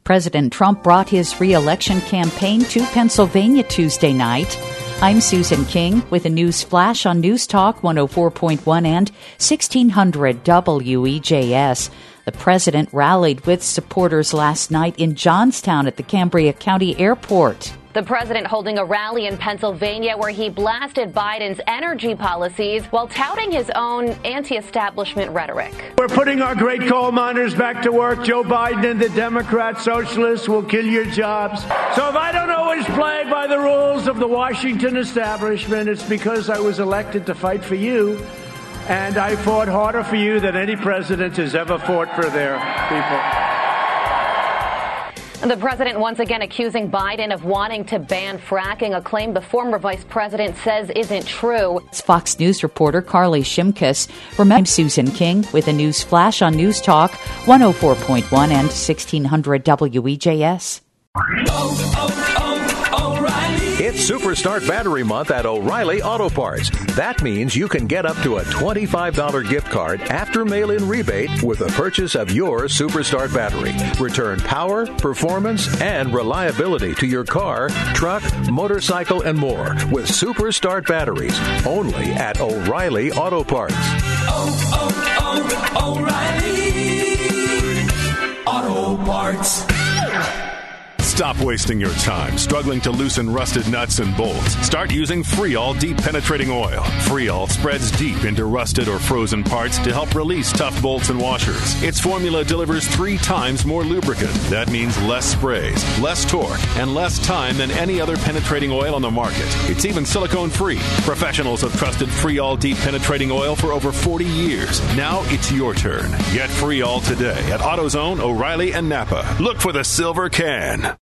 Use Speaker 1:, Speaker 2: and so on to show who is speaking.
Speaker 1: President Trump brought his re-election campaign to Pennsylvania Tuesday night. I'm Susan King with a news flash on News Talk 104.1 and 1600 WEJS. The president rallied with supporters last night in Johnstown at the Cambria County Airport.
Speaker 2: The president holding a rally in Pennsylvania where he blasted Biden's energy policies while touting his own anti-establishment rhetoric.
Speaker 3: We're putting our great coal miners back to work. Joe Biden and the Democrat socialists will kill your jobs. So if I don't always play by the rules of the Washington establishment, it's because I was elected to fight for you. And I fought harder for you than any president has ever fought for their people.
Speaker 2: The president once again accusing Biden of wanting to ban fracking, a claim the former vice president says isn't true.
Speaker 1: It's Fox News reporter Carly Shimkus. I'm Susan King with a news flash on News Talk 104.1 and 1600 WEJS.
Speaker 4: It's Superstart Battery Month at O'Reilly Auto Parts. That means you can get up to a $25 gift card after mail-in rebate with the purchase of your Superstart battery. Return power, performance, and reliability to your car, truck, motorcycle, and more with Superstart batteries. Only at O'Reilly Auto Parts.
Speaker 5: O'Reilly Auto Parts.
Speaker 6: Stop wasting your time struggling to loosen rusted nuts and bolts. Start using Freol Deep Penetrating Oil. Freol spreads deep into rusted or frozen parts to help release tough bolts and washers. Its formula delivers 3 times more lubricant. That means less sprays, less torque, and less time than any other penetrating oil on the market. It's even silicone-free. Professionals have trusted Freol Deep Penetrating Oil for over 40 years. Now it's your turn. Get Freol today at AutoZone, O'Reilly, and Napa. Look for the silver can.